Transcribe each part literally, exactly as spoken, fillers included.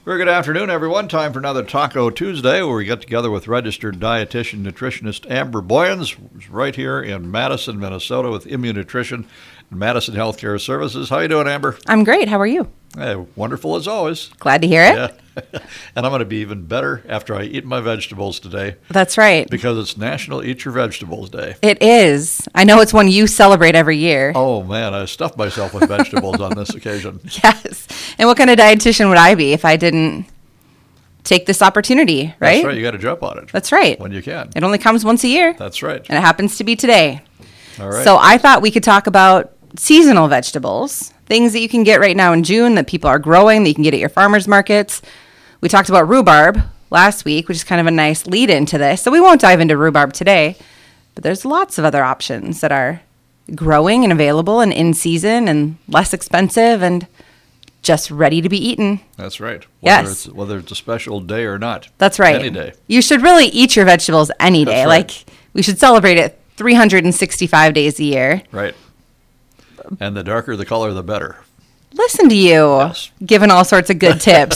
Very good afternoon, everyone. Time for another Taco Tuesday, where we get together with registered dietitian nutritionist Amber Boyens, who's right here in Madison, Minnesota, with Immunutrition and Madison Healthcare Services. How you doing, Amber? I'm great. How are you? Hey, wonderful as always. Glad to hear it. Yeah. And I'm going to be even better after I eat my vegetables today. That's right. Because it's National Eat Your Vegetables Day. It is. I know it's one you celebrate every year. Oh, man, I stuffed myself with vegetables on this occasion. Yes. And what kind of dietitian would I be if I didn't take this opportunity, right? That's right. You got to jump on it. That's right. When you can. It only comes once a year. That's right. And it happens to be today. All right. So I thought we could talk about seasonal vegetables, things that you can get right now in June that people are growing, that you can get at your farmers markets. We talked about rhubarb last week, which is kind of a nice lead into this. So we won't dive into rhubarb today, but there's lots of other options that are growing and available and in season and less expensive and just ready to be eaten. That's right. Whether Yes. It's, whether it's a special day or not. That's right. Any day. You should really eat your vegetables any day. That's right. Like, we should celebrate it three hundred sixty-five days a year. Right. And the darker the color, the better. Listen to you, Yes. giving all sorts of good tips.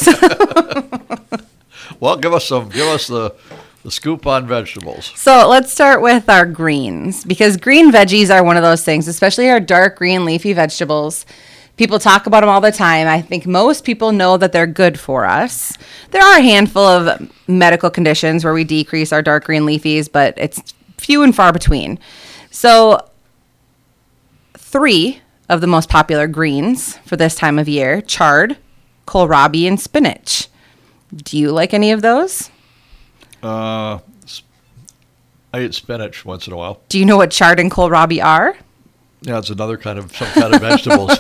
Well, give us some. Give us the, the scoop on vegetables. So let's start with our greens, because green veggies are one of those things, especially our dark green leafy vegetables. People talk about them all the time. I think most people know that they're good for us. There are a handful of medical conditions where we decrease our dark green leafies, but it's few and far between. So three of the most popular greens for this time of year: chard, kohlrabi, and spinach. Do you like any of those? Uh, I eat spinach once in a while. Do you know what chard and kohlrabi are? Yeah, it's another kind of some kind of vegetables.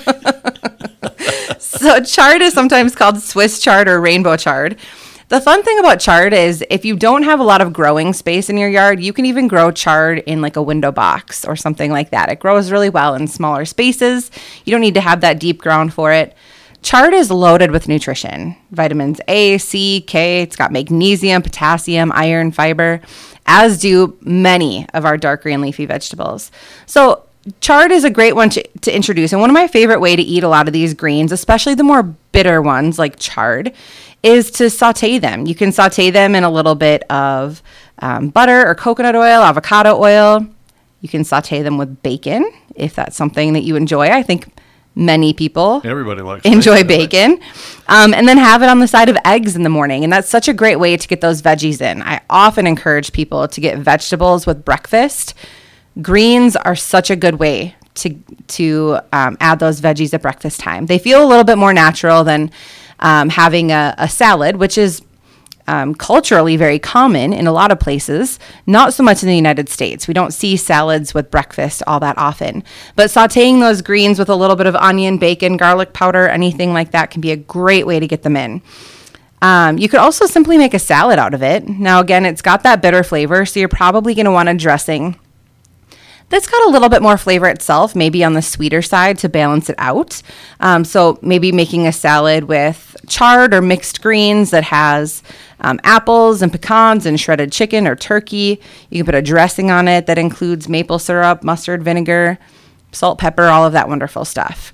So chard is sometimes called Swiss chard or rainbow chard. The fun thing about chard is if you don't have a lot of growing space in your yard, you can even grow chard in like a window box or something like that. It grows really well in smaller spaces. You don't need to have that deep ground for it. Chard is loaded with nutrition, vitamins A, C, K. It's got magnesium, potassium, iron, fiber, as do many of our dark green leafy vegetables. So chard is a great one to, to introduce. And one of my favorite way to eat a lot of these greens, especially the more bitter ones like chard, is to saute them. You can saute them in a little bit of um, butter or coconut oil, avocado oil. You can saute them with bacon if that's something that you enjoy. I think many people Everybody likes enjoy bacon. bacon. Um, and then have it on the side of eggs in the morning. And that's such a great way to get those veggies in. I often encourage people to get vegetables with breakfast. Greens are such a good way to to um, add those veggies at breakfast time. They feel a little bit more natural than um, having a, a salad, which is um, culturally very common in a lot of places, not so much in the United States. We don't see salads with breakfast all that often. But sauteing those greens with a little bit of onion, bacon, garlic powder, anything like that can be a great way to get them in. Um, you could also simply make a salad out of it. Now, again, it's got that bitter flavor, so you're probably going to want a dressing that's got a little bit more flavor itself, maybe on the sweeter side to balance it out. Um, so maybe making a salad with chard or mixed greens that has um, apples and pecans and shredded chicken or turkey. You can put a dressing on it that includes maple syrup, mustard, vinegar, salt, pepper, all of that wonderful stuff.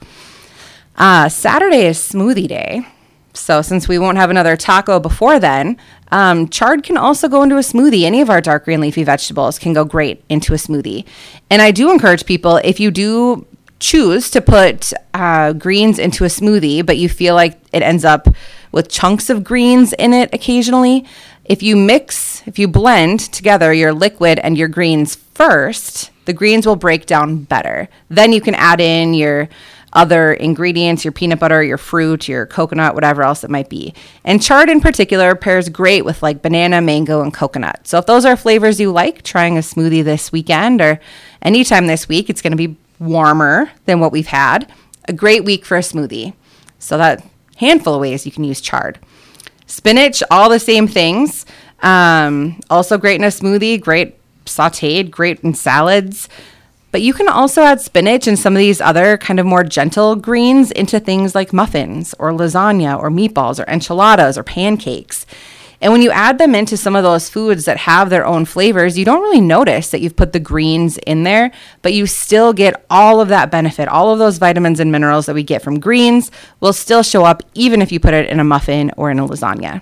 Uh, Saturday is smoothie day. So since we won't have another taco before then, um, chard can also go into a smoothie. Any of our dark green leafy vegetables can go great into a smoothie. And I do encourage people, if you do choose to put uh, greens into a smoothie, but you feel like it ends up with chunks of greens in it occasionally, if you mix, if you blend together your liquid and your greens first, the greens will break down better. Then you can add in your other ingredients, your peanut butter, your fruit, your coconut, whatever else it might be. And chard in particular pairs great with like banana, mango, and coconut. So if those are flavors you like, trying a smoothie this weekend or anytime this week, it's going to be warmer than what we've had. A great week for a smoothie. So that handful of ways you can use chard. Spinach, all the same things. Um, also great in a smoothie, great sauteed, great in salads. But you can also add spinach and some of these other kind of more gentle greens into things like muffins or lasagna or meatballs or enchiladas or pancakes. And when you add them into some of those foods that have their own flavors, you don't really notice that you've put the greens in there, but you still get all of that benefit. All of those vitamins and minerals that we get from greens will still show up even if you put it in a muffin or in a lasagna.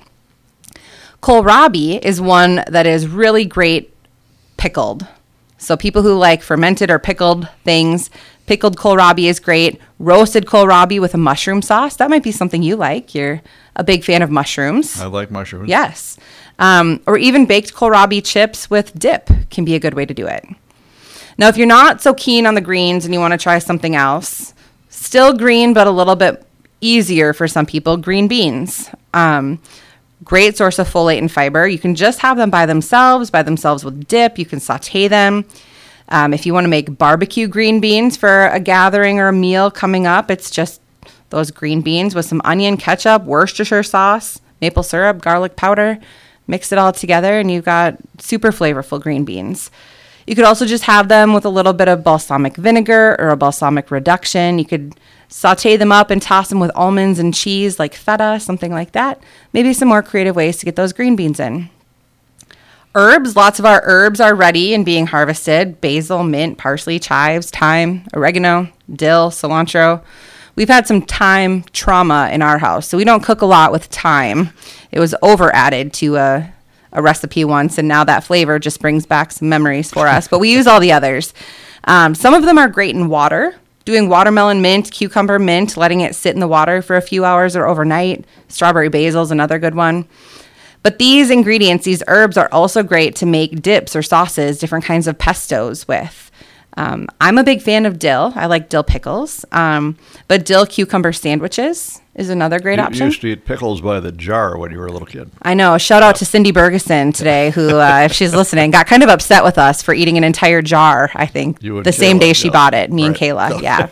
Kohlrabi is one that is really great pickled. So people who like fermented or pickled things, pickled kohlrabi is great. Roasted kohlrabi with a mushroom sauce, that might be something you like. You're a big fan of mushrooms. I like mushrooms. Yes. Um, or even baked kohlrabi chips with dip can be a good way to do it. Now, if you're not so keen on the greens and you want to try something else, still green but a little bit easier for some people, green beans. Um, Great source of folate and fiber. You can just have them by themselves, by themselves with dip. You can saute them. Um, if you want to make barbecue green beans for a gathering or a meal coming up, it's just those green beans with some onion, ketchup, Worcestershire sauce, maple syrup, garlic powder. Mix it all together and you've got super flavorful green beans. You could also just have them with a little bit of balsamic vinegar or a balsamic reduction. You could saute them up and toss them with almonds and cheese like feta, something like that. Maybe some more creative ways to get those green beans in. Herbs, lots of our herbs are ready and being harvested. Basil, mint, parsley, chives, thyme, oregano, dill, cilantro. We've had some thyme trauma in our house, so we don't cook a lot with thyme. It was over added to a, a recipe once, and now that flavor just brings back some memories for us, but we use all the others. Um, some of them are great in water. Doing watermelon mint, cucumber mint, letting it sit in the water for a few hours or overnight. Strawberry basil is another good one. But these ingredients, these herbs, are also great to make dips or sauces, different kinds of pestos with. Um, I'm a big fan of dill. I like dill pickles. Um, but dill cucumber sandwiches is another great you, option. You used to eat pickles by the jar when you were a little kid. I know. Shout out to Cindy Bergeson today, who, uh, if she's listening, got kind of upset with us for eating an entire jar, I think, You and the same Kayla, day she yeah. bought it, me and Right. Kayla. Yeah.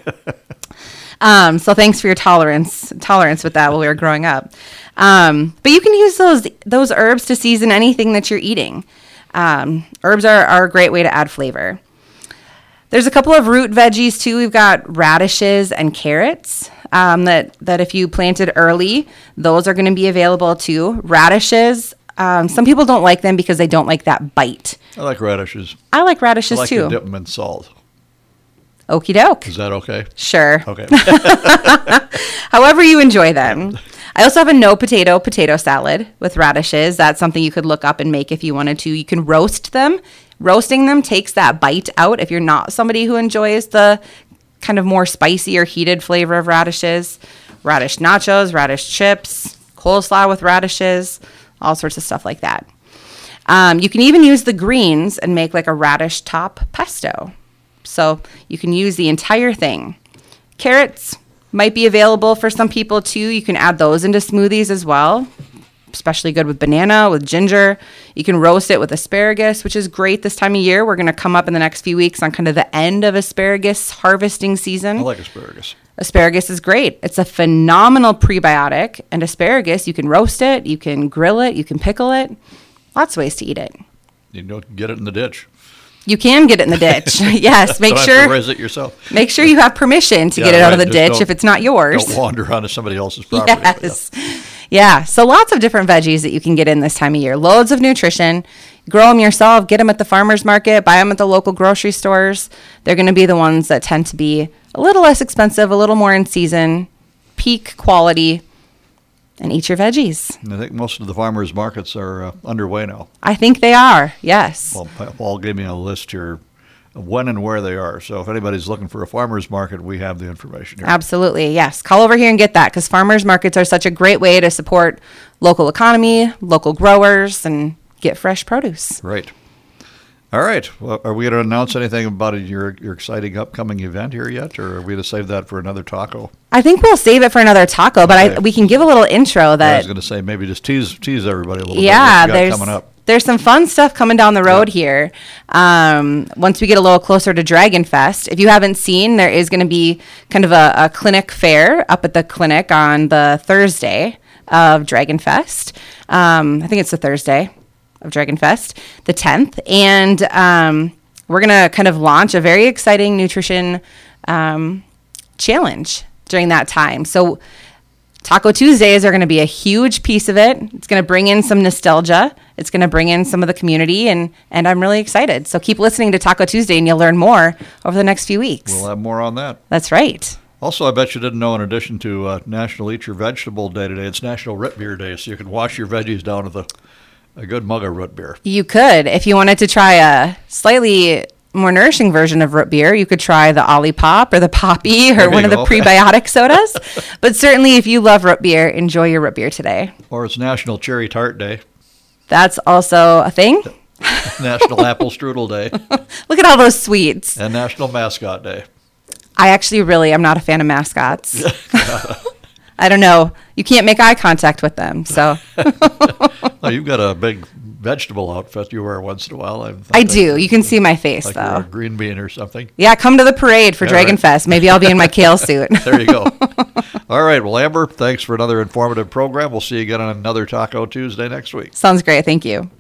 Um, so thanks for your tolerance tolerance with that while we were growing up. Um, but you can use those those herbs to season anything that you're eating. Um, herbs are, are a great way to add flavor. There's a couple of root veggies too. We've got radishes and carrots um, that, that if you planted early, those are going to be available too. Radishes, um, some people don't like them because they don't like that bite. I like radishes. I like I radishes like too. to dip them in salt. Okie doke. Is that okay? Sure. Okay. However you enjoy them. I also have a no potato potato salad with radishes. That's something you could look up and make if you wanted to. You can roast them. Roasting them takes that bite out if you're not somebody who enjoys the kind of more spicy or heated flavor of radishes. Radish nachos, radish chips, coleslaw with radishes, all sorts of stuff like that. Um, you can even use the greens and make like a radish top pesto. So you can use the entire thing. Carrots might be available for some people too. You can add those into smoothies as well. Especially good with banana, with ginger. You can roast it with asparagus, which is great this time of year. We're going to come up in the next few weeks on kind of the end of asparagus harvesting season. I like asparagus. Asparagus is great. It's a phenomenal prebiotic. And asparagus, you can roast it, you can grill it, you can pickle it. Lots of ways to eat it. You don't get it in the ditch. You can get it in the ditch. Yes, make Don't sure have to raise it yourself. make sure you have permission to Yeah, get it out of right. the Just ditch don't- if it's not yours. Don't wander onto somebody else's property. Yes. Yeah. So lots of different veggies that you can get in this time of year. Loads of nutrition. Grow them yourself. Get them at the farmer's market. Buy them at the local grocery stores. They're going to be the ones that tend to be a little less expensive, a little more in season, peak quality, and eat your veggies. And I think most of the farmers markets are uh, underway now. I think they are. Yes. Well, Pa- Paul gave me a list here of when and where they are. So if anybody's looking for a farmer's market, we have the information here. Absolutely. Yes. Call over here and get that because farmers markets are such a great way to support local economy, local growers, and get fresh produce. Right. All right. Well, are we going to announce anything about your your exciting upcoming event here yet, or are we going to save that for another taco? I think we'll save it for another taco, but Okay. I, we can give a little intro I that was going to say maybe just tease tease everybody a little yeah, bit. What you got there's coming up. there's some fun stuff coming down the road Yeah. here. Um, once we get a little closer to Dragon Fest, if you haven't seen, there is going to be kind of a, a clinic fair up at the clinic on the Thursday of Dragon Fest. Um, I think it's the Thursday of Dragon Fest, the tenth, and um, we're going to kind of launch a very exciting nutrition um, challenge during that time. So Taco Tuesdays are going to be a huge piece of it. It's going to bring in some nostalgia. It's going to bring in some of the community, and, and I'm really excited. So keep listening to Taco Tuesday, and you'll learn more over the next few weeks. We'll have more on that. That's right. Also, I bet you didn't know, in addition to uh, National Eat Your Vegetable Day today, it's National Root Beer Day, so you can wash your veggies down with a, a good mug of root beer. You could. If you wanted to try a slightly more nourishing version of root beer, you could try the Olipop or the Poppy or There one you of the go. prebiotic sodas. But certainly, if you love root beer, enjoy your root beer today. Or it's National Cherry Tart Day, That's also a thing. National Apple Strudel Day, Look at all those sweets. and National Mascot Day. I actually really am not a fan of mascots. I don't know. You can't make eye contact with them. So Oh, you've got a big vegetable outfit you wear once in a while. I, I do. You can see my face, like you're a though. green bean or something. Yeah, come to the parade for Yeah, Dragon right. Fest. Maybe I'll be in my kale suit. There you go. All right. Well, Amber, thanks for another informative program. We'll see you again on another Taco Tuesday next week. Sounds great. Thank you.